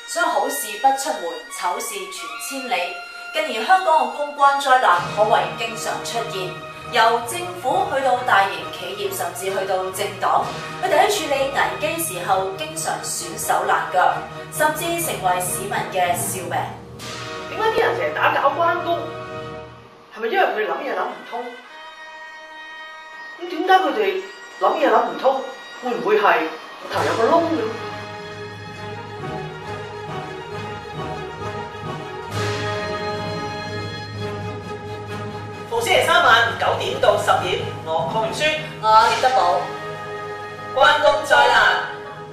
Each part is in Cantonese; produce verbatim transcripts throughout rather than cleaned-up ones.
所以好事不出門，醜事傳千里。近年香港嘅公關災難可謂經常出現，由政府去到大型企業，甚至去到政黨，佢哋喺處理危機時候經常損手爛腳，甚至成為市民嘅笑柄。 點解啲人成日打攪關公？係咪因為佢哋諗嘢諗唔通？咁點解佢哋諗嘢諗唔通？會唔會係頭有個窿嘅？逢星期三晚九點到十點，我鄺明書， 我葉德寶， 關公災難。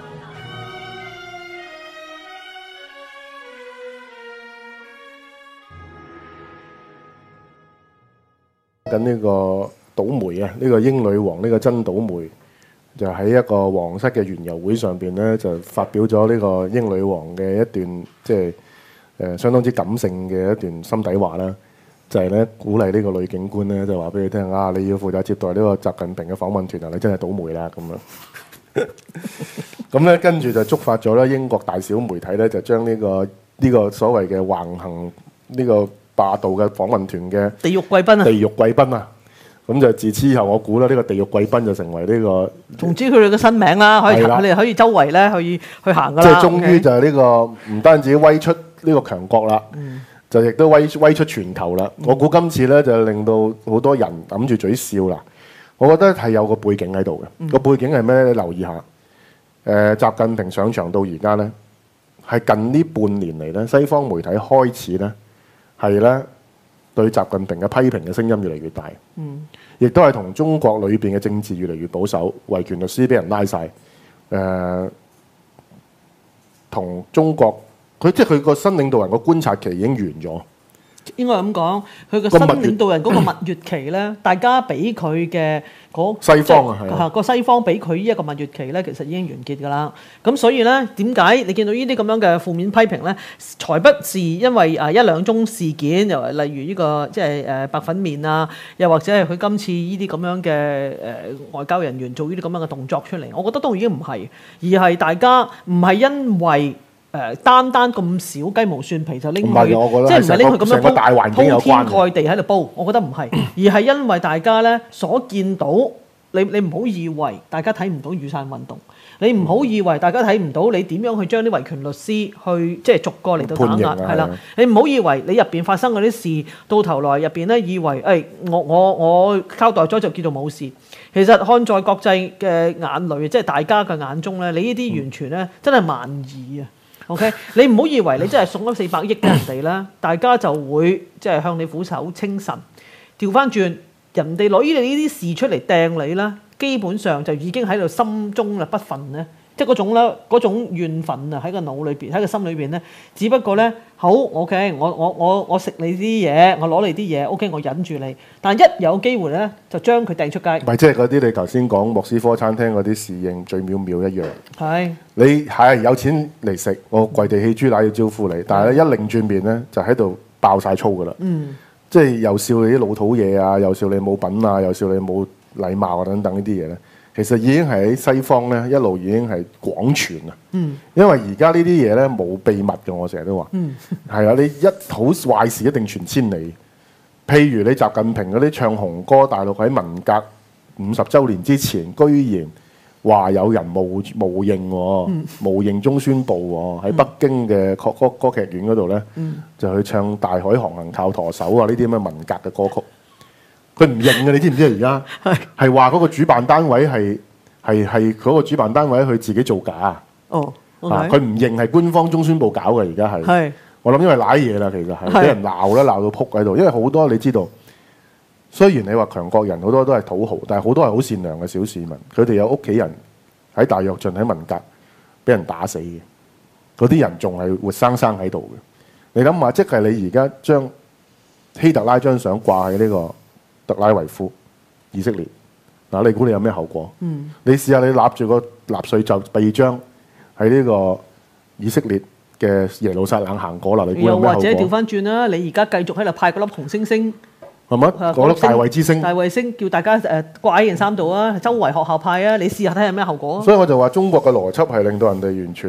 緊呢個倒梅啊，呢個英女王呢個真倒梅就喺一個皇室嘅園遊會上邊咧，就發表咗呢個英女王嘅一段即係誒相當之感性嘅一段心底話啦。就係咧鼓勵呢個女警官咧，就話俾你聽啊，你要負責接待呢個習近平嘅訪問團啊，你真係倒霉啦咁樣。咁咧跟住就觸發咗咧英國大小媒體咧，就將呢、呢個呢、呢個所謂嘅橫行呢個霸道嘅訪問團嘅地獄貴賓啊！ 地獄貴賓啊！咁就自此以後，我估啦，呢個地獄貴賓就成為呢、呢個總之佢哋嘅新名啦，可以佢哋可以周圍咧去去行噶啦。 即係終於就係呢個唔單止威出呢個強國啦。嗯就亦都威威出全球啦！嗯、我估今次咧就令到好多人揞住嘴笑啦。我覺得係有個背景喺度嘅，個、嗯、背景係咩咧？你留意下，誒、呃，習近平上場到而家咧，係近呢半年嚟咧，西方媒體開始咧係咧對習近平嘅批評嘅聲音越嚟越大。嗯，亦都係同中國裏邊嘅政治越嚟越保守，維權律師俾人拉晒，誒、呃，同中國。佢即係佢個新領導人個觀察期已經完咗， 應該咁講。佢個新領導人嗰個蜜月期咧，大家俾佢嘅嗰西方啊，係個西方俾佢呢一個蜜月期咧，其實已經完結㗎啦。咁所以咧，點解你見到呢啲咁樣嘅負面批評咧？才不是因為誒一兩宗事件，又例如呢個即係誒白粉麵啊，又或者係佢今次呢啲咁樣嘅誒外交人員做呢啲咁樣嘅動作出嚟，我覺得都已經唔係，而係大家唔係因為。誒單單咁少雞毛蒜皮就拎佢，即係唔係拎佢咁樣鋪鋪天蓋地喺度煲？我覺得唔係，而係因為大家咧所見到，你你唔好以為大家睇唔到雨傘運動，你唔好以為大家睇唔到你點樣去將啲維權律師去即係逐個嚟到打壓，係啦，你唔好以為你入邊發生嗰啲事，到頭來入邊咧以為誒、哎、我我我交代咗就叫做冇事，其實看在國際嘅眼裏，即係大家嘅眼中咧，你呢啲完全咧真係萬二啊！OK， 你唔好以為你真係送咗四百億俾人哋啦，大家就會即係向你俯首稱臣。調翻轉，人哋攞呢啲事出嚟掟你啦，基本上就已經喺度心中啦不忿咧，即係嗰種咧嗰種怨憤啊喺個腦裏邊，喺個心裏邊咧，只不過咧好 OK，我我我我食你啲嘢，我攞你啲嘢 OK，我忍住你，但係一有機會咧就將佢掟出街。唔係， 即係嗰啲你頭先講莫斯科餐廳嗰啲侍應最妙妙一樣。係。你係有錢嚟食，我跪地起豬乸要招呼你，但係咧一擰轉面咧就喺度爆晒粗噶啦，嗯，即係又笑你啲老土嘢啊，又笑你冇品啊，又笑你冇禮貌啊等等呢啲嘢咧，其實已經係喺西方咧一路已經係廣傳啊，嗯，因為而家呢啲嘢咧冇秘密嘅，我成日都話，嗯，係啊，你一好壞事一定傳千里，譬如你習近平嗰啲唱紅歌，大陸喺文革五十週年之前居然。話有人冒冒認喎，冒認中宣部喎，喺北京嘅歌歌歌劇院嗰度咧，就去唱《大海航行靠舵手》啊，呢啲咁嘅文革嘅歌曲，佢唔認嘅，你知唔知啊？而家係話嗰個主辦單位係係係嗰個主辦單位佢自己造假啊！哦，啊，佢唔認係官方中宣部搞嘅，而家係。係。我諗因為賴嘢啦，其實係俾人鬧啦，鬧到仆喺度，因為好多你知道。雖然你話強國人好多都係土豪，但係好多係好善良嘅小市民，佢哋有屋企人喺大躍進喺文革俾人打死嘅，嗰啲人仲係活生生喺度嘅。你諗下，即係你而家將希特拉張相掛喺呢個特拉維夫以色列，嗱，你估你有咩後果？嗯，你試下你立住個納粹就臂章喺呢個以色列嘅耶路撒冷行過啦，你估有咩後果？又或者調翻轉啦，你而家繼續喺度派嗰粒紅星星。係咪？嗰粒大衛之星，大衛星叫大家誒掛喺件衫度啊，周圍學校派啊，你試下睇下咩後果。所以我就話中國嘅邏輯係令到人哋完全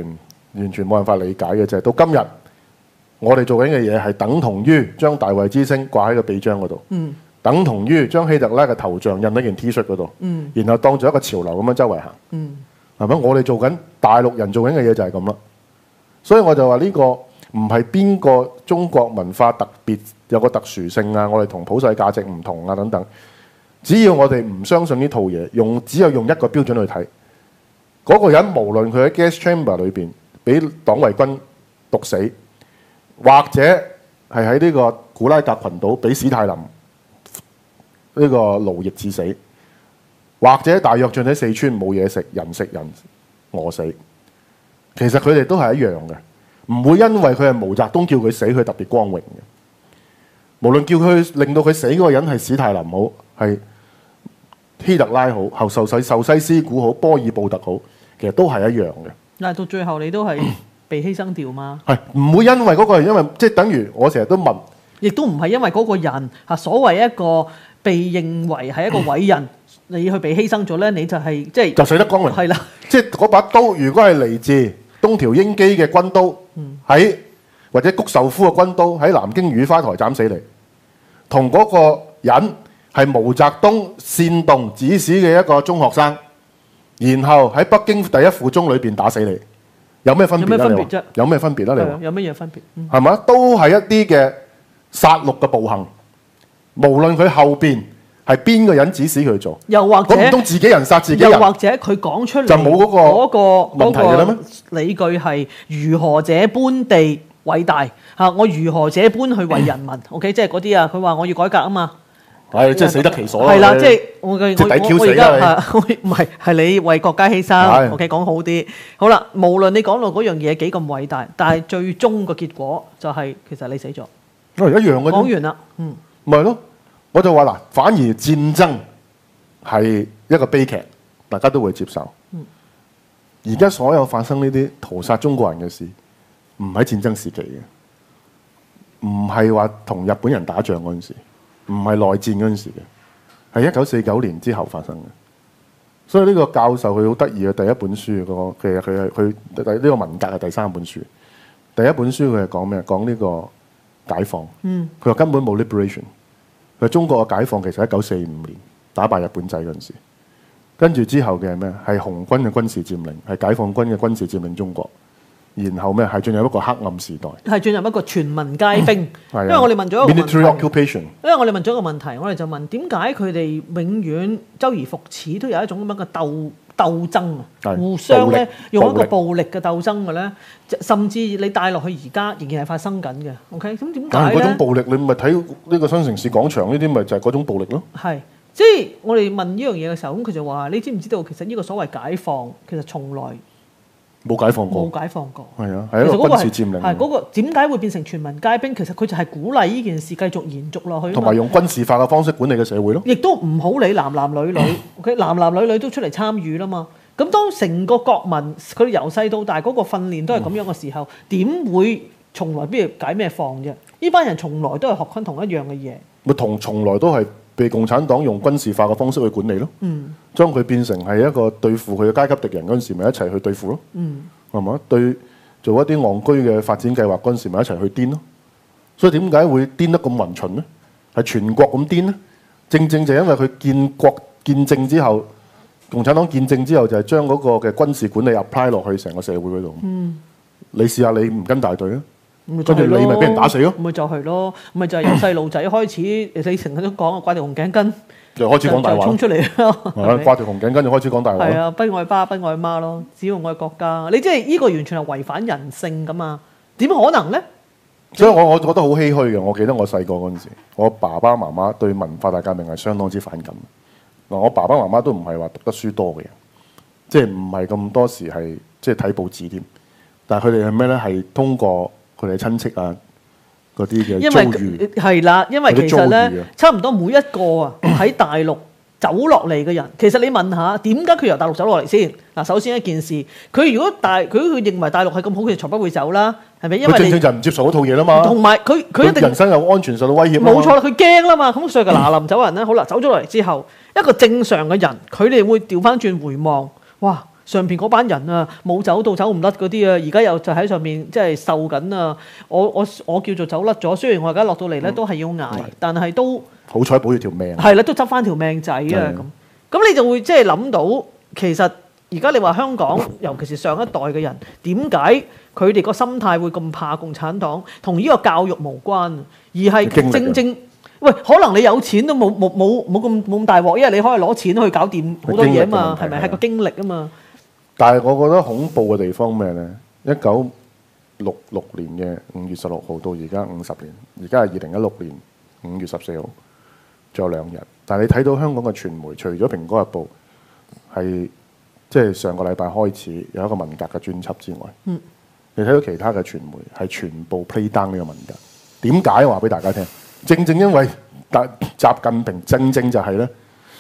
完全冇辦法理解嘅就係、是、到今日，我哋做緊嘅嘢係等同於將大衛之星掛喺個臂章嗰度，嗯、等同於將希特拉嘅頭像印喺件 T 恤嗰度，嗯、然後當做一個潮流咁樣周圍行，係咪、嗯？我哋做緊大陸人做緊嘅嘢就係咁啦。所以我就話呢個唔係邊個中國文化特別有個特殊性啊，我哋同普世價值唔同啊等等。只要我哋唔相信呢套嘢，用只有用一個標準去睇，嗰、那個人無論佢喺 gas chamber 裏邊俾黨衛軍毒死，或者係喺呢個古拉格群島俾史泰林呢個勞役致死，或者大躍進喺四川冇嘢食，人食人餓死，其實佢哋都係一樣嘅，唔會因為佢係毛澤東叫佢死，佢特別光榮嘅。無論叫佢令到佢死嗰個人係史泰林好，係希特拉好，後受西受西斯古好，波爾布特好，其實都係一樣嘅。但係到最後你都係被犧牲掉嘛？係唔會因為嗰個人，因為即係等於我成日都問，亦都唔係因為嗰個人嚇所謂一個被認為係一個偉人，你去被犧牲咗咧，你就係、是、即係就死得光榮。係啦，即係嗰把刀，如果係嚟自東條英機嘅軍刀，喺、嗯、或者谷壽夫嘅軍刀喺南京雨花台斬死你，同嗰個人係毛澤東煽動指使嘅一個中學生，然後喺北京第一附中裏邊打死你，有咩分別咧？有咩分別咧？你話有乜嘢分別？係嘛？都係一啲嘅殺戮嘅暴行，無論佢後邊係邊個人指使佢做，又或者唔通自己人殺自己人，又或者佢講出嚟就冇嗰個嗰個問題嘅啦咩？理據係如何這般地偉大嚇，我如何這般去為人民？OK， 即係嗰啲啊，佢話我要改革啊嘛。係，即係死得其所啦。係啦，即係我嘅我我而家唔係係你為國家犧牲。OK，講好啲。好啦，無論你講到嗰樣嘢幾咁偉大，但係最終個結果就係其實你死咗。哦，一樣嘅。講完啦，嗯，咪係咯。我就話嗱，反而戰爭係一個悲劇，大家都會接受。而家所有發生呢啲屠殺中國人嘅事，唔喺戰爭時期嘅，唔係話同日本人打仗嗰陣時，唔係內戰嗰陣時嘅，係一九四九年之後發生嘅。所以呢個教授佢好得意嘅第一本書，個其實佢係佢第呢個文革係第三本書。第一本書佢係講咩？講呢個解放。嗯，佢話根本冇 liberation。佢中國嘅解放其實一九四五年打敗日本仔嗰陣時，跟住之後嘅係咩？係紅軍嘅軍事佔領，係解放軍嘅軍事佔領中國。然後咩？係進入一個黑暗時代，係進入一個全民皆兵。嗯、因為我哋問咗一個問題，因為我哋問咗一個問題，我哋就問點解佢哋永遠周而復始都有一種咁樣嘅鬥鬥爭啊，互相咧用一個暴力嘅鬥爭嘅咧，甚至你帶落去而家仍然係發生緊嘅。OK，咁點解咧？嗰種暴力你咪睇呢個新城市廣場呢啲咪就係嗰種暴力咯。係，即係我哋問呢樣嘢嘅時候，咁佢就話：你知唔知道其實呢個所謂解放其實從來冇解放過，冇解放過，係啊，係一個軍事佔領。係嗰個點解會變成全民皆兵？其實佢就係鼓勵呢件事繼續延續落去，同埋用軍事化嘅方式管理嘅社會咯。亦都唔好理男男女女，OK，男男女女都出嚟參與啦嘛。咁當成個國民佢哋由細到大嗰個訓練都係咁樣嘅時候，點、嗯、會從來邊度解咩放啫？呢班人從來都係學緊同一樣嘅嘢。咪同從來都係被共產黨用軍事化嘅方式去管理咯。嗯，將佢變成係一個對付佢嘅階級敵人嗰陣時，咪一齊去對付咯。嗯，係嘛？對做一啲戇居嘅發展計劃嗰陣時，咪一齊去癲咯。所以點解會癲得咁勻循呢？係全國咁癲呢？正正就因為佢建國建政之後，共產黨建政之後就係將嗰個嘅軍事管理 apply 落去成個社會嗰度。嗯，你試下你唔跟大隊啊？跟住你咪俾人打死咯，咪就係咯，咪就係由細路仔開始，你成日都講啊，掛條紅頸巾就開始講大話，衝出嚟咯，掛條紅頸巾就開始講大話，係啊，不愛爸不愛媽咯，只要愛國家，你即係呢個完全係違反人性噶嘛？點可能咧？所以我我覺得好唏噓嘅。我記得我細個嗰陣時，我爸爸媽媽對文化大革命係相當之反感。嗱，我爸爸媽媽都唔係話讀得書多嘅人，即係唔係咁多時係即係睇報紙添，但係佢哋係咩咧？係通過佢哋親戚啊，嗰啲嘅遭遇係啦，因為其實咧，差唔多每一個啊喺大陸走落嚟嘅人，其實你問下點解佢由大陸走落嚟先？嗱，首先一件事，佢如果大佢佢認為大陸係咁好，佢就從不會走啦，係咪？因為佢正正就唔接受嗰套嘢啦嘛。同埋佢佢一定人身有安全受到威脅。冇錯啦，佢驚啦嘛。咁所以個嗱臨走人咧，好啦，走咗落嚟之後，一個正常嘅人，佢哋會調翻轉回望，哇！ 上邊嗰班人啊，冇走到走唔甩嗰啲啊，而家又就喺上面即係受緊啊！我我我叫做走甩咗，雖然我而家落到嚟咧都係要捱，嗯、但係都好彩保住條命。 係啦，都執翻條命仔啊！咁咁你就會即係諗到，其實而家你話香港，尤其是上一代嘅人，點解佢哋個心態會咁怕共產黨？同呢個教育無關，而係正正。喂，可能你有錢都冇冇冇冇咁冇咁大鑊，因為你可以攞錢去搞掂好多嘢啊嘛，係咪？係個經歷啊嘛。但係我覺得恐怖嘅地方咩咧？一九六六年嘅五月十六號到而家五十年，而家係二零一六年五月十四號，仲有兩日。但係你睇到香港嘅傳媒，除咗《蘋果日報》係即係上個禮拜開始有一個文革嘅專輯之外，嗯，你睇到其他嘅傳媒係全部 play down 呢個文革。點解？我話俾大家聽。正正因為習近平正正就係咧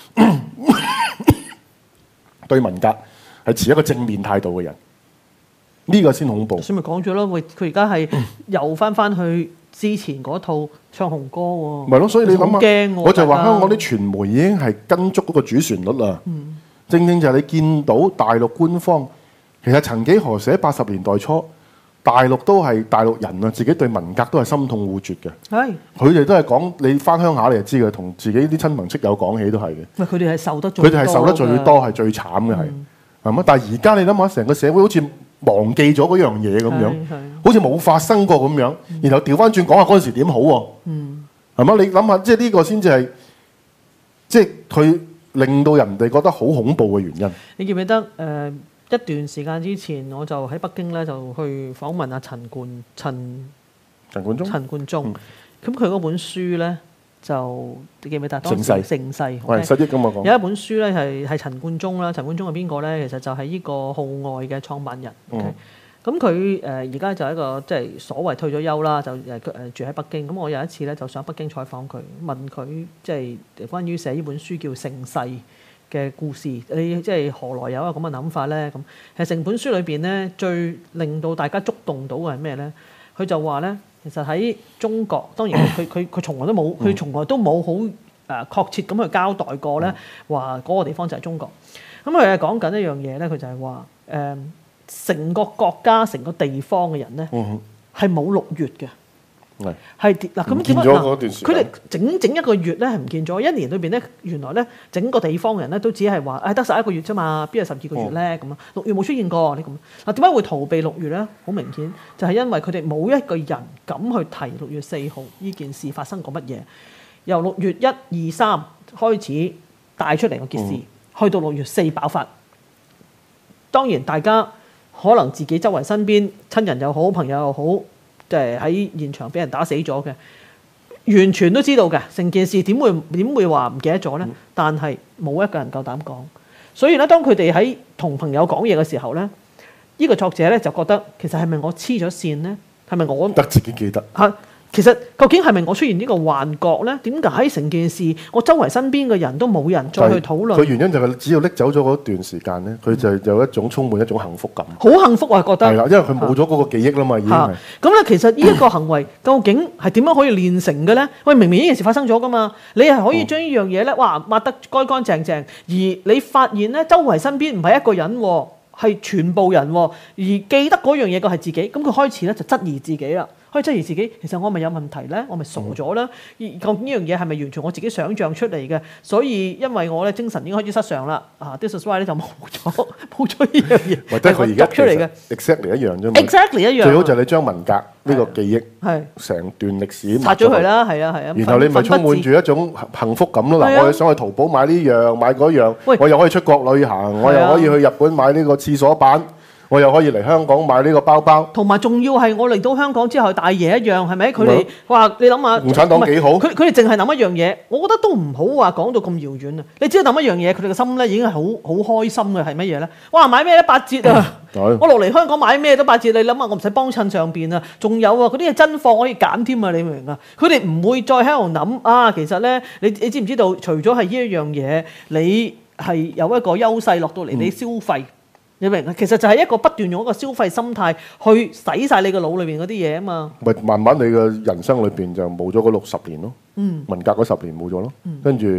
對文革係持一個正面態度嘅人，呢、這個先恐怖。 先咪講咗咯，喂，佢而家係又翻翻去之前嗰套唱紅歌喎。 咪咯，所以你諗下， 驚我就話香港啲傳媒已經係跟足嗰個主旋律啦。嗯、正正就係你見到大陸官方其實曾幾何時喺八十年代初。大陸都係大陸人啊，自己對文革都係心痛惡絕嘅。係，佢哋都係講你翻鄉下你就知嘅，同自己啲親朋戚友講起都係嘅。 喂，佢哋係受得最多， 佢哋係受得最多，係最慘嘅係，係嘛？但係而家你諗下，成個社會好似忘記咗嗰樣嘢咁樣，好似冇發生過咁樣，然後調翻轉講下嗰陣時點好喎？嗯，係嘛？你諗下，即係呢個先至係，即係佢令到人哋覺得好恐怖嘅原因。 你記唔記得誒？呃一段時間之前，我就喺北京咧，就去訪問阿陳冠陳陳冠中。 陳冠中，咁佢嗰本書咧就你記唔記得？ 盛世盛世， 係失憶咁我講。 有一本書咧係係陳冠中啦，陳冠中係邊個咧？其實就係呢個號外嘅創辦人。咁佢誒而家就係一個即係所謂退咗休啦，就誒誒住喺北京。咁我有一次咧就上北京採訪佢，問佢即係關於寫呢本書叫《盛世》嘅故事，你即係何來有一個咁嘅諗法咧？咁其實成本書裏邊咧，最令到大家觸動到嘅係咩咧？佢就話咧，其實喺中國，當然佢佢佢從來都冇，佢從來都冇好誒確切咁去交代過咧，話嗰個地方就係中國。咁佢係講緊一樣嘢咧，佢就係話誒，成個國家、成個地方嘅人咧，係冇六月嘅。係嗱咁點解嗱？佢哋整整一個月咧係唔見咗，一年裏邊咧原來咧整個地方嘅人咧都只係話誒得十一個月啫嘛，邊有十二個月咧咁啊？六月冇出現過，你咁嗱點解會逃避六月咧？好明顯就係因為佢哋冇一個人敢去提六月四號呢件事發生過乜嘢。由六月一二三開始帶出嚟個件事，嗯、去到六月四爆發。當然大家可能自己周圍身邊親人又好，朋友又好。即係喺現場俾人打死咗嘅，完全都知道嘅。成件事點會點會話唔記得咗咧？但係冇一個人夠膽講。所以咧，當佢哋喺同朋友講嘢嘅時候咧，呢、呢個作者咧就覺得其實係咪我黐咗線咧？係咪我得自己記得？ 嚇，其實究竟係咪我出現呢個幻覺咧？點解成件事我周圍身邊嘅人都冇人再去討論？ 佢原因就係只要拎走咗嗰段時間咧，佢就有一種充滿一種幸福感。 好幸福啊！覺得係啦， 因為佢冇咗嗰個記憶啦嘛，已經係。 咁咧，其實呢一個行為究竟係點樣可以練成嘅咧？喂，明明呢件事發生咗噶嘛，你係可以將呢樣嘢咧，哇抹得乾乾淨淨，而你發現咧，周圍身邊唔係一個人，係全部人，而記得嗰樣嘢嘅係自己，咁佢開始咧就質疑自己啦。可以質疑自己，其實我咪有問題咧？我咪傻咗啦？究竟呢樣嘢係咪完全我自己想像出嚟嘅？所以因為我咧精神已經開始失常啦。啊 ，this is why 咧就冇咗冇咗呢樣嘢。 或者佢而家出嚟嘅 exactly 一樣啫嘛。 exactly 一樣。 最好就係你將文革呢個記憶係成段歷史拆咗佢啦，係啊係啊。 然後你咪充滿住一種幸福感咯。嗱，我想去淘寶買呢樣買嗰樣，我又可以出國旅行，我又可以去日本買呢個廁所板。我又可以嚟香港買呢個包包，同埋仲要係我嚟到香港之後大爺一樣，係咪？佢哋話你諗下，共產黨幾好？佢佢哋淨係諗一樣嘢，我覺得都唔好話講到咁遙遠啊！你只要諗一樣嘢，佢哋嘅心咧已經係好好開心嘅，係乜嘢咧？哇！買咩咧八折啊！嗯、我落嚟香港買咩都八折，你諗下，我唔使幫襯上邊啊！仲有啊，嗰啲係真貨可以揀添啊！你明唔明啊？佢哋唔會再喺度諗啊！其實咧，你你知唔知道？除咗係呢一樣嘢，你係有一個優勢落到嚟，你消費。嗯你明啊？其實就係一個不斷用一個消費心態去洗晒你個腦裏邊嗰啲嘢啊嘛。咪慢慢你嘅人生裏邊就冇咗嗰六十年咯。嗯。文革嗰十年冇咗咯。嗯。跟住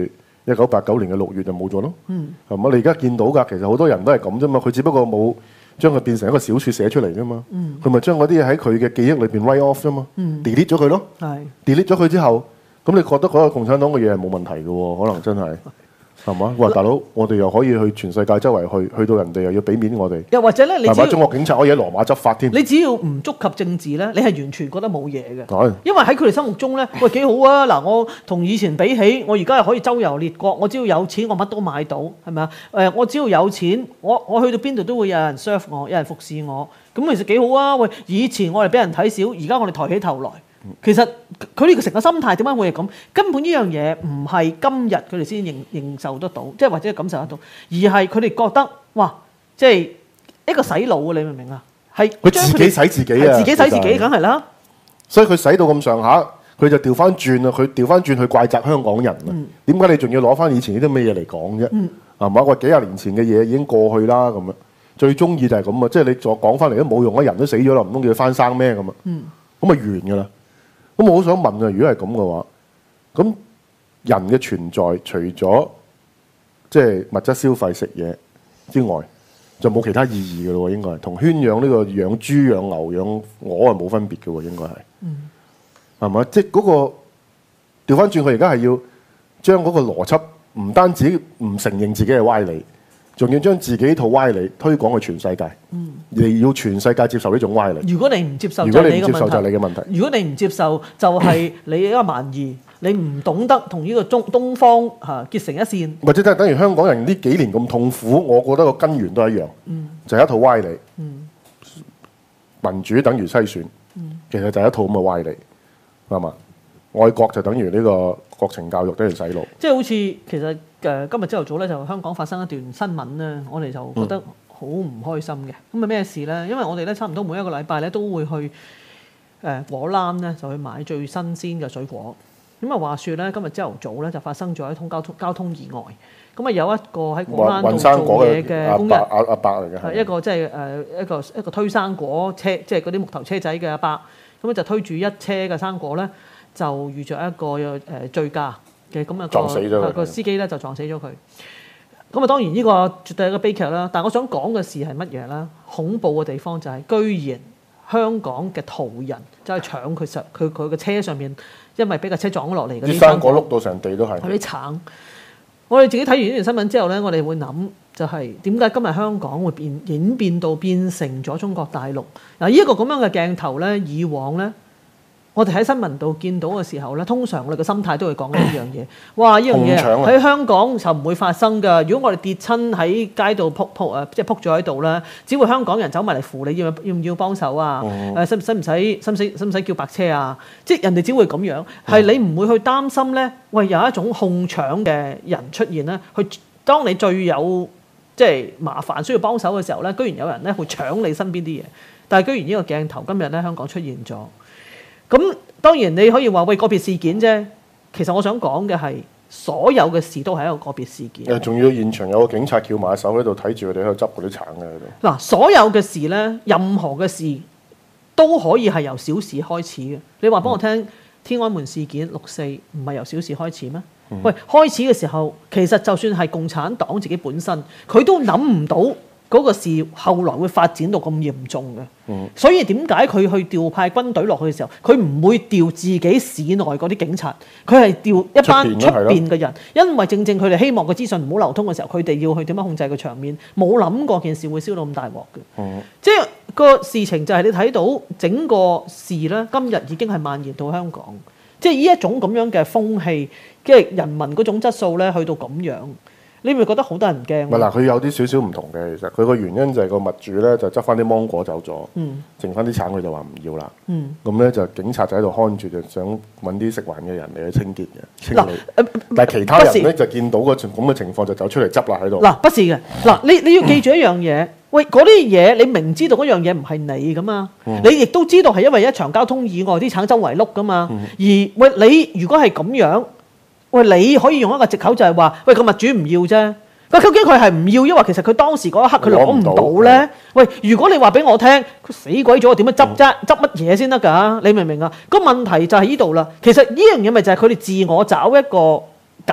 一九八九年嘅六月就冇咗咯。嗯，係嘛？你而家見到㗎，其實好多人都係咁啫嘛。佢只不過冇將佢變成一個小説寫出嚟啫嘛。嗯，佢咪將嗰啲嘢喺佢嘅記憶裏邊 write off 啫嘛。嗯 delete 咗佢咯。係 delete 咗佢之後，咁你覺得嗰個共產黨嘅嘢係冇問題嘅喎？可能真係。係嘛？喂，大佬，我哋又可以去全世界周圍去，去到人哋又要俾面我哋。 又或者咧，你係咪中國警察可以喺羅馬執法添？ 你只要唔觸及政治咧，你係完全覺得冇嘢嘅。因為喺佢哋心目中咧，喂幾好啊！嗱，我同以前比起，我而家係可以周遊列國，我只要有錢，我乜都買到，係咪啊？誒，我只要有錢，我我去到邊度都會有人 serve 我，有人服侍我，咁其實幾好啊！喂，以前我哋俾人睇小，而家我哋抬起頭來。其實佢哋成個心態點解會係咁？根本呢樣嘢唔係今日佢哋先認認受得到，即係或者感受得到，而係佢哋覺得哇，即係一個洗腦啊！你明唔明啊？係佢自己洗自己啊！ 自己洗自己，梗係啦。所以佢洗到咁上下，佢就調翻轉啊！佢調翻轉去怪責香港人啊！點解、嗯、你仲要攞翻以前呢啲咩嘢嚟講啫？係嘛、嗯？喂，幾廿年前嘅嘢已經過去啦，咁樣最中意就係咁啊！即係你再講翻嚟都冇用啊！人都死咗啦，唔通叫佢翻生咩咁啊？咁咪、嗯、完㗎啦！咁我好想問啊，如果係咁嘅話，咁人嘅存在除咗即係物質消費食嘢之外，就冇其他意義嘅咯喎，應該係同圈養呢個養豬、養牛、養鵝係冇分別嘅喎，應該係，係咪、嗯？即係嗰個調翻轉，佢而家係要將嗰個邏輯唔單止唔承認自己係歪理，仲要將自己套歪理推廣去全世界，嗯、而要全世界接受呢種歪理。 如果你唔接受， 如果你唔接受就係你嘅問題。 如果你唔接受，就係你一個蠻夷，你唔懂得同呢個中東方嚇結成一線。或者真係等於香港人呢幾年咁痛苦，我覺得個根源都係一樣，嗯、就係一套歪理。嗯、民主等於篩選，嗯、其實就係一套咁嘅歪理，係嘛？愛國就等於呢個國情教育等於洗腦。即係好似其實。誒今日朝頭早咧就香港發生一段新聞咧，我哋就覺得好唔開心嘅。咁係咩事咧？因為我哋咧差唔多每一個禮拜咧都會去誒、呃、果欄咧就去買最新鮮嘅水果。咁啊話説咧，今日朝頭早咧就發生咗一通交通交通意外。咁啊有一個喺果欄度做嘢嘅工人，阿阿伯嚟嘅，係一個即係誒一個一個推生果車，即係嗰啲木頭車仔嘅阿伯。咁就推住一車嘅生果咧，就遇着一個誒醉駕。嘅咁啊個個司機咧就撞死咗佢。咁啊當然呢個絕對係一個悲劇啦。但係我想講嘅事係乜嘢咧？恐怖嘅地方就係、是、居然香港嘅途人就係搶佢上佢佢嘅車上面，因為俾架車撞咗落嚟嗰啲生果碌到成地都係。 係啲橙。我哋自己睇完呢條新聞之後咧，我哋會諗就係點解今日香港會變演變到變成咗中國大陸嗱？呢一個咁樣嘅鏡頭咧，以往咧。我哋喺新聞度見到嘅時候咧，通常我哋嘅心態都會講呢樣嘢。哇！呢樣嘢喺香港就唔會發生㗎。如果我哋跌親喺街度撲撲誒，即係撲咗喺度咧，只會香港人走埋嚟扶你，要要唔要幫手啊？誒使使唔使使唔使使唔使叫白車啊？即係人哋只會咁樣，係你唔會去擔心咧。喂，有一種控搶嘅人出現咧，去當你最有即係麻煩需要幫手嘅時候咧，居然有人咧會搶你身邊啲嘢。但係居然呢個鏡頭今日咧香港出現咗。咁當然你可以話喂個別事件啫，其實我想講嘅係所有嘅事都係一個個別事件。誒，仲要現場有個警察翹埋手喺度睇住佢哋喺度執嗰啲橙嘅喺度。嗱，所有嘅事咧，任何嘅事都可以係由小事開始嘅。你話幫我聽，嗯、天安門事件六四唔係由小事開始咩？嗯、喂，開始嘅時候其實就算係共產黨自己本身，佢都諗唔到。嗰個事後來會發展到咁嚴重嘅，嗯、所以點解佢去調派軍隊落去嘅時候，佢唔會調自己市內嗰啲警察，佢係調一班出邊嘅人，因為正正佢哋希望個資訊唔好流通嘅時候，佢哋要去點樣控制個場面，冇諗過件事會燒到咁大鑊嘅。嗯、即係個事情就係你睇到整個事咧，今日已經係蔓延到香港，即係呢一種咁樣嘅風氣，即係人民嗰種質素咧，去到咁樣。你咪覺得好多人驚？唔係嗱，佢有啲少少唔同嘅，其實佢個原因就係個物主咧就執翻啲芒果走咗，嗯、剩翻啲橙佢就話唔要啦。咁咧、嗯、就警察就喺度看住，就想揾啲食環嘅人嚟去清潔嘅清理。呃、但係其他人咧是就見到個咁嘅情況就走出嚟執啦喺度。嗱，不是嘅。嗱，你你要記住一樣嘢，嗯、喂，嗰啲嘢你明知道嗰樣嘢唔係你噶嘛，嗯、你亦都知道係因為一場交通意外啲橙周圍碌噶嘛，嗯、而喂你如果係咁樣。喂，你可以用一個藉口就係話，喂個物主唔要啫。喂，究竟佢係唔要，抑或其實佢當時嗰一刻佢攞唔到咧？喂，如果你話俾我聽，佢死鬼咗，點樣執啫？執乜嘢先得㗎？你明唔明啊？個問題就係呢度啦。其實呢樣嘢咪就係佢哋自我找一個解釋，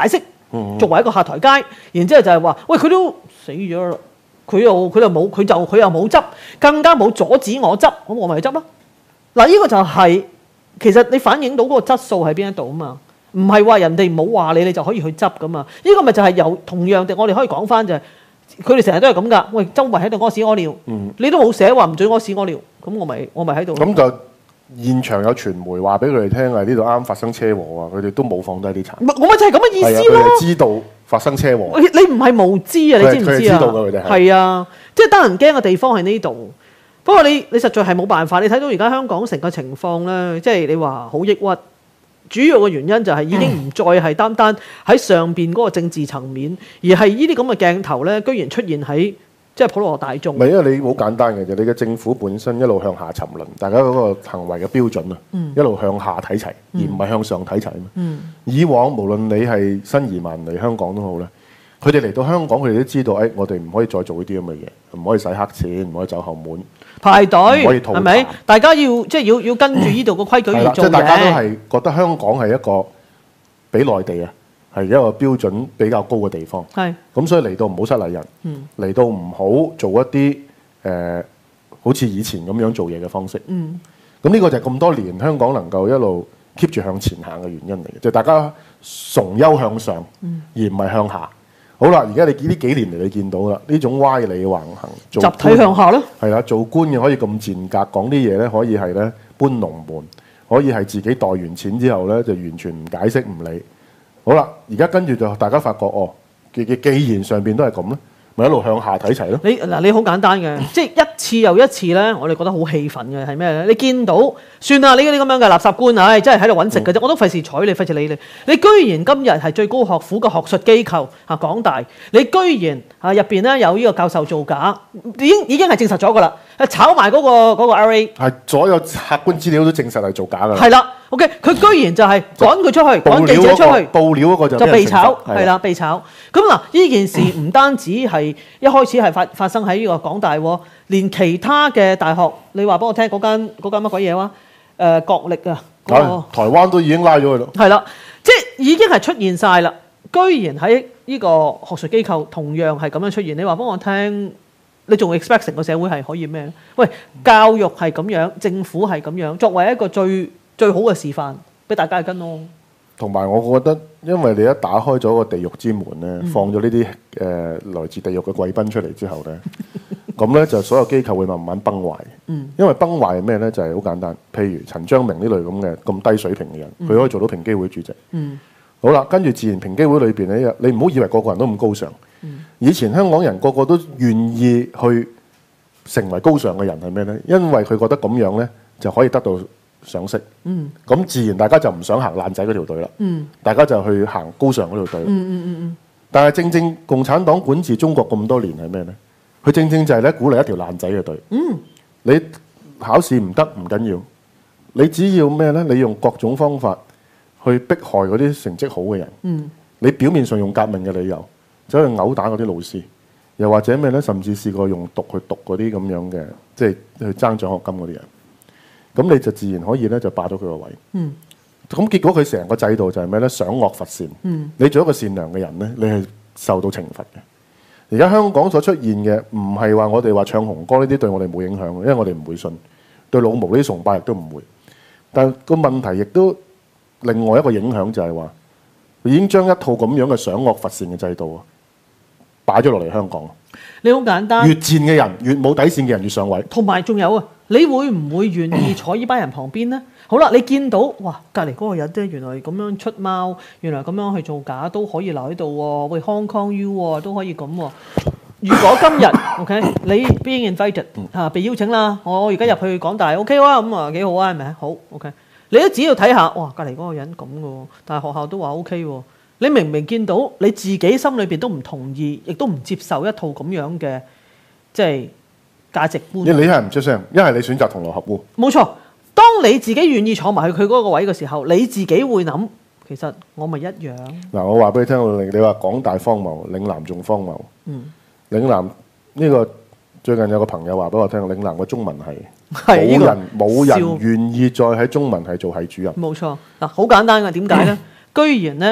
嗯、作為一個下台階。然之後就係話，喂，佢都死咗啦，佢又佢又冇佢就佢又冇執，更加冇阻止我執，咁我咪去執咯。嗱，呢個就係、是、其實你反映到嗰個質素喺邊一度啊嘛，唔係話人哋冇話你，你就可以去執噶嘛。呢、這個咪就係由同樣地，我哋可以講翻就係、是，佢哋成日都係咁噶。喂，周圍喺度屙屎屙尿，嗯、你都冇寫話唔准屙屎屙尿，咁我咪我咪喺度。咁就現場有傳媒話俾佢哋聽啊，呢度啱發生車禍啊，佢哋都冇放低啲殘。 我咪就係咁嘅意思咯。 佢哋知道發生車禍。 你唔係無知啊？你知唔知啊？佢哋知道㗎，佢哋係。係啊，即係得人驚嘅地方喺呢度。不過你你實在係冇辦法。你睇到而家香港成個情況咧，即係你話好抑鬱。主要嘅原因就係已經唔再係單單喺上邊嗰個政治層面，而係呢啲咁嘅鏡頭咧，居然出現喺即係普羅大眾。唔係，因為你好簡單嘅啫，你嘅政府本身一路向下沉淪，大家嗰個行為嘅標準啊，嗯、一路向下睇齊，而唔係向上睇齊啊嘛。嗯、以往無論你係新移民嚟香港都好咧，佢哋嚟到香港，佢哋都知道，誒、哎，我哋唔可以再做呢啲咁嘅嘢，唔可以洗黑錢，唔可以走後門。排隊係咪？大家要即係要要跟住呢度個規矩嚟做嘅。即係大家都係覺得香港係一個比內地啊係一個標準比較高嘅地方。係咁，所以嚟到唔好失禮人，嚟、嗯、到唔好做一啲誒、呃、好似以前咁樣做嘢嘅方式。嗯，咁呢個就係咁多年香港能夠一路 keep 住向前行嘅原因嚟嘅，就係、大家崇優向上，嗯、而唔係向下。好啦，而家你呢幾年嚟你見到啦，呢種歪理橫行，集體向下咯，係啦，做官嘅可以咁賤格，講啲嘢咧可以係咧搬龍門，可以係自己袋完錢之後咧就完全唔解釋唔理。好啦，而家跟住就大家發覺哦，既既然上邊都係咁咧，咪一路向下睇齊咯。你嗱你好簡單嘅，即係一次又一次咧，我哋覺得好氣憤嘅係咩咧？你見到算啦，你嗰啲咁樣嘅垃圾官，唉，真係喺度揾食嘅啫，嗯、我都費事睬你，費事理你。你居然今日係最高學府嘅學術機構啊，港大，你居然啊入邊咧有呢個教授造假，已經已經係證實咗㗎啦，炒埋嗰、嗰個嗰個 R A， 係所有客觀資料都證實係造假㗎啦。係啦。OK，佢居然就係趕佢出去，趕記者出去，報料嗰個就就被炒，係啦，被炒。咁嗱，呢件事唔單止係一開始係發發生喺呢個港大，連其他嘅大學，你話幫我聽嗰間嗰間乜鬼嘢話？誒、呃，國力啊，嗰個、台灣都已經拉咗佢咯。係啦，即係已經係出現晒啦。居然喺呢個學術機構同樣係咁樣出現，你話幫我聽，你仲 expect 成個社會係可以咩咧？喂，教育係咁樣，政府係咁樣，作為一個最最好嘅示範，俾大家去跟咯。同埋我覺得，因為你一打開咗個地獄之門咧，嗯、放咗呢啲誒來自地獄嘅貴賓出嚟之後咧，咁咧就所有機構會慢慢崩壞。嗯、因為崩壞係咩咧？就係、是、好簡單，譬如陳章明呢類咁嘅咁低水平嘅人，佢、嗯、可以做到平機會主席。嗯、好啦，跟住自然平機會裏邊咧，你唔好以為個個人都咁高尚。嗯、以前香港人個個都願意去成為高尚嘅人係咩咧？因為佢覺得咁樣咧就可以得到賞識，咁、嗯、自然大家就唔想行爛仔嗰條隊啦，嗯、大家就去行高尚嗰條隊。嗯嗯嗯嗯、但係正正共產黨管治中國咁多年係咩呢？佢正正就係咧鼓勵一條爛仔嘅隊。嗯、你考試唔得唔緊要，你只要咩呢？你用各種方法去迫害嗰啲成績好嘅人。嗯、你表面上用革命嘅理由走去毆打嗰啲老師，又或者咩呢？甚至試過用毒去毒嗰啲咁樣嘅，即係去爭獎學金嗰啲人。咁你就自然可以咧，就霸咗佢個位。嗯。咁結果佢成個制度就係咩咧？賞惡罰善。嗯。你做一個善良嘅人咧，你係受到懲罰嘅。而家香港所出現嘅唔係話我哋話唱紅歌呢啲對我哋冇影響，因為我哋唔會信。對老毛呢啲崇拜亦都唔會。但個問題亦都另外一個影響就係話，已經將一套咁樣嘅賞惡罰善嘅制度啊，擺咗落嚟香港。你好簡單。越賤嘅人，越冇底線嘅人越上位。同埋仲有啊。你會唔會願意坐呢班人旁邊呢？好啦，你見到哇，隔離嗰個人咧，原來咁樣出貓，原來咁樣去做假都可以留喺度喎。喂 ，Hong Kong U 喎，都可以咁喎。如果今日 OK，你 being invited 嚇、啊、被邀請啦，我而家入去港大 OK 哇，咁啊幾好啊，係咪？好 OK，你都只要睇下，哇，隔離嗰個人咁嘅喎，但係學校都話 OK 喎。你明明見到你自己心裏邊都唔同意，亦都唔接受一套咁樣嘅即係價值觀。你一係唔出聲，一係你選擇同流合污。冇錯，當你自己願意坐埋去佢嗰個位嘅時候，你自己會諗，其實我咪一樣。嗱，我話俾你聽，你你話港大荒謬，嶺南仲荒謬。嗯，嶺南呢個最近有個朋友話俾我聽，嶺南個中文系冇人冇人願意再喺中文系做系主任。冇錯，嗱，好簡單嘅，點解咧？居然咧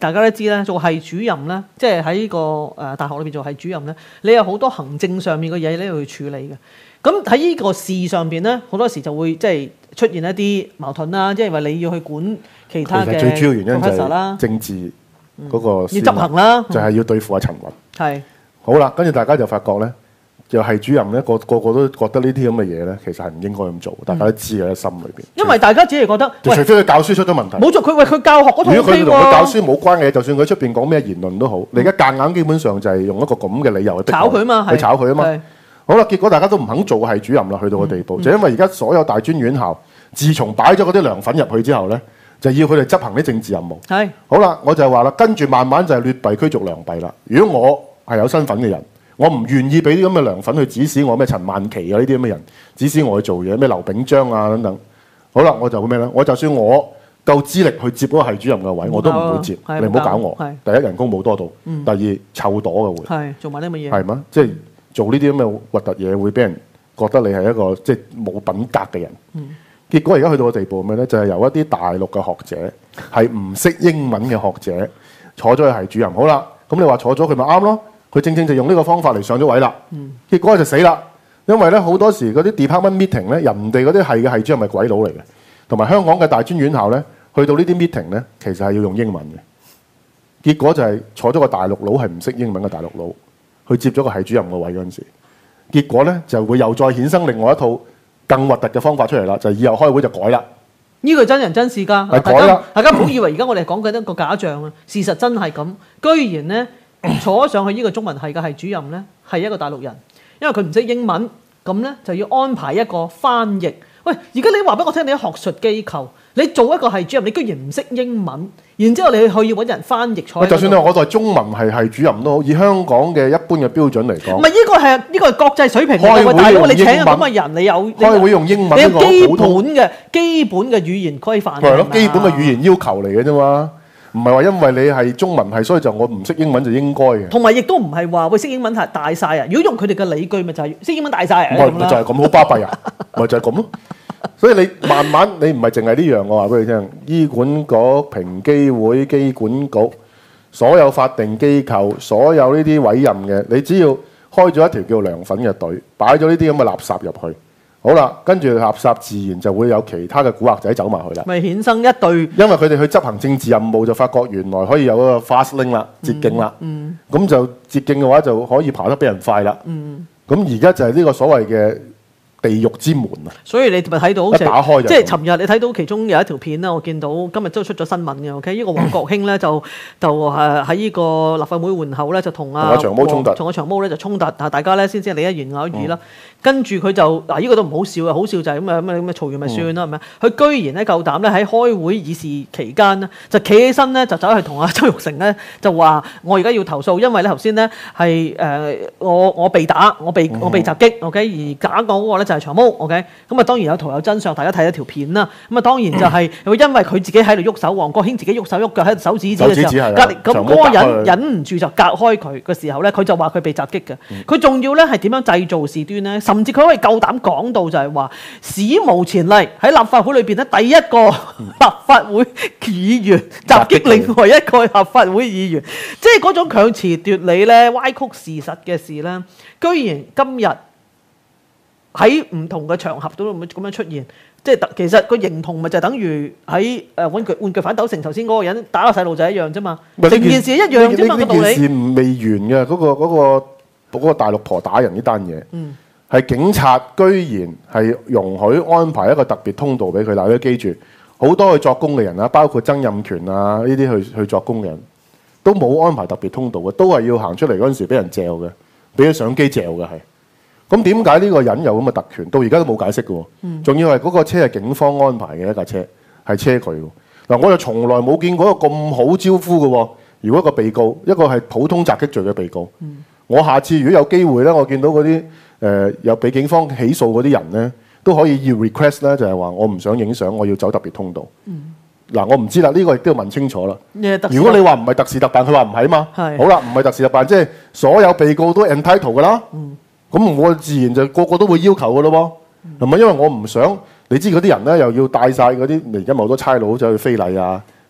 大家都知咧，做系主任咧，即係喺個誒大學裏邊做系主任咧，你有好多行政上面嘅嘢咧要去處理嘅。咁喺呢個事上邊咧，好多時就會即係出現一啲矛盾啦，即係話你要去管其他嘅 professor 啦。其實最主要原因就係政治嗰個、嗯、要執行啦，就係要對付阿陳雲。係、嗯、好啦，跟住大家就發覺咧。就係主任咧，個個個都覺得呢啲咁嘅嘢咧，其實係唔應該咁做。大家都知喺心裏邊。因為大家只係覺得，除非佢教書出咗問題。冇錯，佢為佢教學嗰套。如果佢同佢教書冇關嘅嘢，就算佢出邊講咩言論都好，你而家夾硬基本上就係用一個咁嘅理由去逼炒佢嘛，去炒佢啊嘛。好啦，結果大家都唔肯做係主任啦，去到個地步，嗯、就因為而家所有大專院校，自從擺咗嗰啲涼粉入去之後咧，就要佢哋執行啲政治任務。係。好啦，我就係話啦，跟住慢慢就係劣幣驅逐良幣啦。如果我係有身份嘅人。我唔願意俾啲咁嘅涼粉去指使我咩陳曼琪啊呢啲咁嘅人指使我去做嘢，咩劉炳章啊等等。好啦，我就會咩咧？我就算我夠資歷去接嗰個系主任嘅位，我都唔會接。你唔好搞我。第一人工冇多到，嗯、第二臭朵嘅會。係做埋啲乜嘢？係嘛？即係做呢啲咁嘅核突嘢，會俾人覺得你係一個即係冇品格嘅人。嗯、結果而家去到個地步咩咧？就係、是、由一啲大陸嘅學者係唔識英文嘅學者坐咗去系主任。好啦，咁你話坐咗佢咪啱咯？佢正正就用呢個方法嚟上咗位啦，嗯、結果就死啦。因為咧好多時嗰啲 department meeting 咧，人哋嗰啲係嘅系主任係鬼佬嚟嘅，同埋香港嘅大專院校咧，去到呢啲 meeting 咧，其實係要用英文嘅。結果就係坐咗個大陸佬係唔識英文嘅大陸佬，去接咗個系主任嘅位嗰陣時，結果咧就會又再衍生另外一套更核突嘅方法出嚟啦，就係以後開會就改啦。呢個真人真事㗎，係改啦。大家唔好以為而家我哋講緊一個假象啊，事實真係咁，居然咧。坐上去呢個中文系嘅系主任呢，係一個大陸人，因為佢唔識英文，咁呢就要安排一個翻譯。喂，而家你話俾我聽，你喺學術機構，你做一個系主任，你居然唔識英文，然之後你去要揾人翻譯坐。就算你我係中文系系主任都好，以香港嘅一般嘅標準嚟講，唔係呢個係呢個係國際水平嚟嘅，大佬你請咁嘅人，你有開會用英文，你有基本嘅基本嘅語言規範。係咯，基本嘅語言要求嚟嘅啫嘛。唔係話因為你係中文系，所以就我唔識英文就應該嘅。同埋亦都唔係話喂識英文係大晒啊！如果用佢哋嘅理據，咪就係識英文大晒啊！咪就係咁好巴閉啊！咪就係咁咯。所以你慢慢你唔係淨係呢樣，我話俾你聽，醫管局、平機會、機管局，所有法定機構，所有呢啲委任嘅，你只要開咗一條叫涼粉嘅隊，擺咗呢啲咁嘅垃圾入去。好啦，跟住垃圾自然就會有其他嘅古惑仔走埋去啦。咪衍生一對，因為佢哋去執行政治任務，就發覺原來可以有個 fast link 啦，捷徑啦。嗯，咁、嗯、就捷徑嘅話就可以爬得比人快啦。嗯，咁而家就係呢個所謂嘅地獄之門啊！所以你咪睇到一打開就即係尋日你睇到其中有一條片啦，我見到今日都出咗新聞嘅。OK，呢個黃國興咧就就誒喺呢個立法會門口咧就同阿長毛衝突，同阿長毛咧就衝突，但係大家咧先先你一言我一語啦。嗯、跟住佢就嗱，呢、這個都唔好笑嘅，好笑就係咁啊咁啊咁啊嘈完咪算啦，係咪、嗯？佢居然咧夠膽咧喺開會議事期間咧就企起身咧就走去同阿周玉成咧就話我而家要投訴，因為咧頭先咧係誒我我被打，我被我被襲擊 ，OK， 而假講嗰個咧就係長毛 ，OK， 咁啊當然有圖有真相，大家睇一條片啦。咁啊當然就係因為佢自己喺度喐手，黃國興自己喐手喐腳喺度手指指嘅時候，隔離咁嗰個人忍唔住就隔開佢嘅時候咧，佢就話佢被襲擊嘅。佢仲要咧係點樣製造事端咧？甚至佢可以夠膽講到就係話史無前例喺立法會裏邊咧，第一個立法會議員襲擊另外一個立法會議員，即係嗰種強詞奪理咧、歪曲事實嘅事咧，居然今日喺唔同嘅場合都咁樣出現，即係其實個形同咪就等於喺誒玩具玩具反斗城頭先嗰個人打個細路仔一樣啫嘛，成件事一樣啫嘛個道理。呢件事未完嘅，嗰個嗰個嗰個大陸婆打人呢單嘢，係警察居然係容許安排一個特別通道俾佢。嗱，你記住，好多去作供嘅人啊，包括曾蔭權啊呢啲去去作供嘅人，都冇安排特別通道嘅，都係要行出嚟嗰陣時俾人嚼嘅，俾咗相機嚼嘅係。咁點解呢個人有咁嘅特權？到而家都冇解釋嘅喎。仲要係嗰個車係警方安排嘅一架車，係車佢喎。嗱，我就從來冇見過一個咁好招呼嘅喎。如果一個被告，一個係普通襲擊罪嘅被告，嗯、我下次如果有機會咧，我見到嗰啲誒有俾警方起訴嗰啲人咧，都可以要 request 咧，就係話我唔想影相，我要走特別通道。嗱、嗯，我唔知啦，呢、呢個亦都要問清楚啦。如果你話唔係特事特辦，佢話唔係啊嘛。係。好啦，唔係特事特辦，即係所有被告都 entitled 㗎啦。嗯咁我自然就個個都會要求嘅咯喎，係咪？因為我唔想你知嗰啲人咧，又要帶晒嗰啲，而家好多差佬走去非禮啊，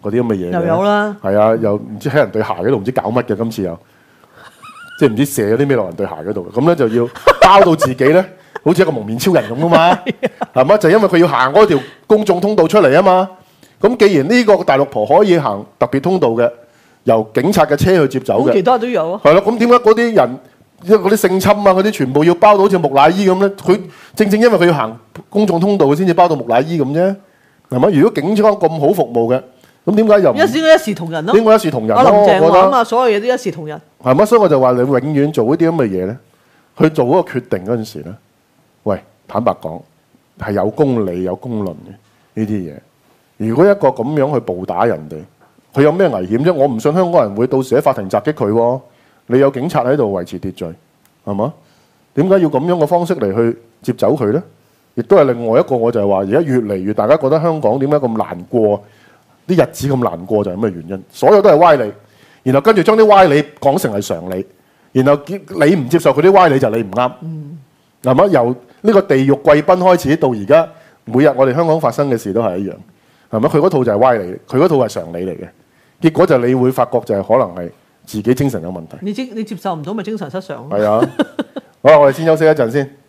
嗰啲咁嘅嘢又有啦， 係啊，又唔知喺人對鞋嗰度唔知搞乜嘅，今次又即係唔知射咗啲咩落人對鞋嗰度，咁咧就要包到自己咧，好似一個蒙面超人咁噶嘛，係嘛？就因為佢要行嗰條公眾通道出嚟啊嘛。咁既然呢個大陸婆可以行特別通道嘅，由警察嘅車去接走嘅， 其他都有啊。 係咯，咁點解嗰啲人，因為嗰啲性侵啊嗰啲全部要包到好似木乃伊咁咧？佢正正因為佢要行公眾通道，佢先至包到木乃伊咁啫，係咪？如果警方咁好服務嘅，咁點解又一時一視同仁咯？ 點解一視同仁咯？ 阿林鄭我覺得話啊嘛，所有嘢都一視同仁。 係咪？所以我就話你永遠做呢啲咁嘅嘢咧，去做嗰個決定嗰陣時咧，喂，坦白講係有公理有公論嘅呢啲嘢。如果一個咁樣去暴打人哋，佢有咩危險啫？我唔信香港人會到時喺法庭襲擊佢喎。你有警察喺度維持秩序，係嘛？點解要咁樣嘅方式嚟去接走佢呢？亦都係另外一個，我就係話，而家越嚟越大家覺得香港點解咁難過，啲日子咁難過就係咁嘅原因。所有都係歪理，然後跟住將啲歪理講成係常理，然後你唔接受佢啲歪理就你唔啱，係嘛？由呢個地獄貴賓開始到而家，每日我哋香港發生嘅事都係一樣。係咪？佢嗰套就係歪理，佢嗰套係常理嚟嘅。結果就你會發覺就係可能係自己精神有問題。 你接你接受唔到咪精神失常咯。 係啊，好啦，我哋先休息一陣先。